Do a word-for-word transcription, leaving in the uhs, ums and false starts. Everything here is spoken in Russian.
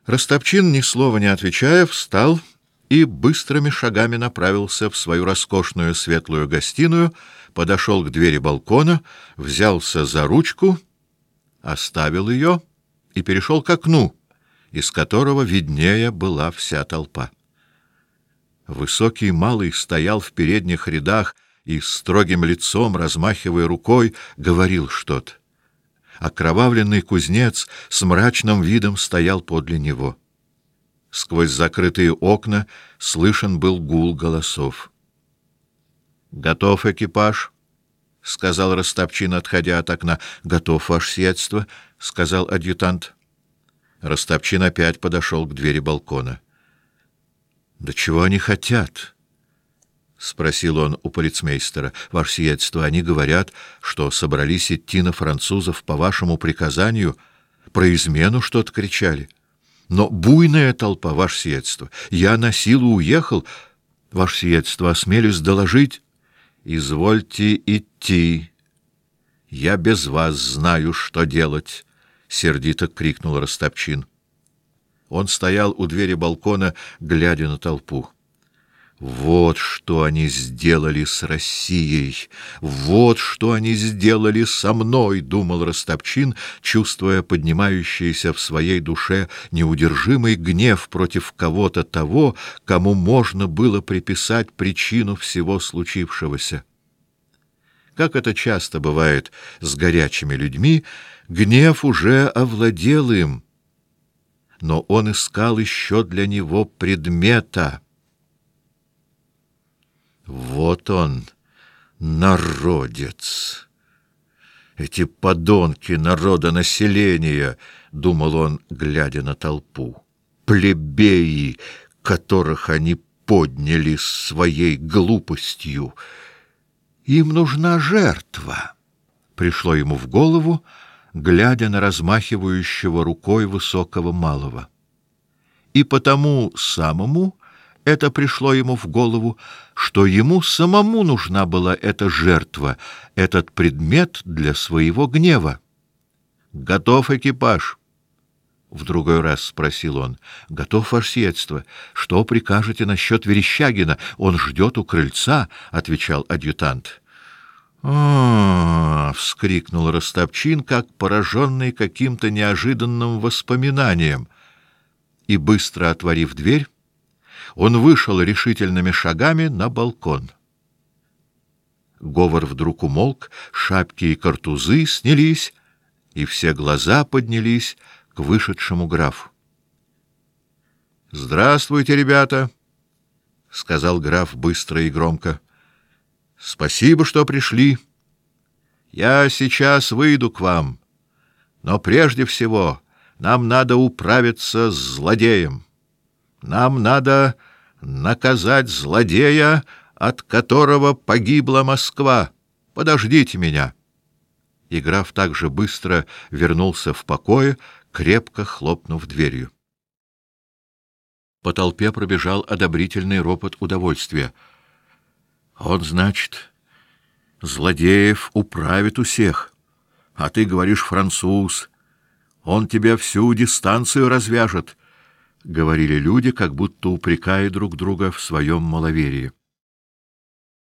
Ростопчин, ни слова не отвечая, встал и быстрыми шагами направился в свою роскошную светлую гостиную, подошел к двери балкона, взялся за ручку, оставил ее и перешел к окну, из которого виднее была вся толпа. Высокий малый стоял в передних рядах и строгим лицом, размахивая рукой, говорил что-то. Окровавленный кузнец с мрачным видом стоял подле него. Сквозь закрытые окна слышен был гул голосов. «Готов экипаж?» — сказал Ростопчин, отходя от окна. «Готов, ваше сиятельство», — сказал адъютант. Ростопчин опять подошел к двери балкона. «Да чего они хотят?» — спросил он у полицмейстера. «Ваше сиятельство, они говорят, что собрались идти на французов по вашему приказанию, про измену что-то кричали. Но буйная толпа, ваше сиятельство. Я на силу уехал. Ваше сиятельство, осмелюсь доложить». «Извольте идти. Я без вас знаю, что делать», — сердито крикнул Ростопчин. Он стоял у двери балкона, глядя на толпу. «Вот что они сделали с Россией! Вот что они сделали со мной!» — думал Ростопчин, чувствуя поднимающийся в своей душе неудержимый гнев против кого-то того, кому можно было приписать причину всего случившегося. Как это часто бывает с горячими людьми, гнев уже овладел им, но он искал еще для него предмета. Вот он, народец! Эти подонки народонаселения, — думал он, глядя на толпу, — плебеи, которых они подняли своей глупостью. Им нужна жертва, — пришло ему в голову, глядя на размахивающего рукой высокого малого. И потому самому это пришло ему в голову, что ему самому нужна была эта жертва, этот предмет для своего гнева. «Готов экипаж?» — в другой раз спросил он. «Готов, ваше сиятельство. Что прикажете насчет Верещагина? Он ждет у крыльца», — отвечал адъютант. «А-а-а!» — вскрикнул Ростопчин, как пораженный каким-то неожиданным воспоминанием, и, быстро отворив дверь, он вышел решительными шагами на балкон. Говор вдруг умолк, шапки и картузы снялись, и все глаза поднялись к вышедшему графу. «Здравствуйте, ребята!» — сказал граф быстро и громко. «Спасибо, что пришли. Я сейчас выйду к вам, но прежде всего нам надо управиться с злодеем. Нам надо наказать злодея, от которого погибла Москва. Подождите меня». И граф так же быстро вернулся в покое, крепко хлопнув дверью. По толпе пробежал одобрительный ропот удовольствия. «Он, значит, злодеев управит у всех, а ты говоришь француз. Он тебя всю дистанцию развяжет», — говорили люди, как будто упрекая друг друга в своем маловерии.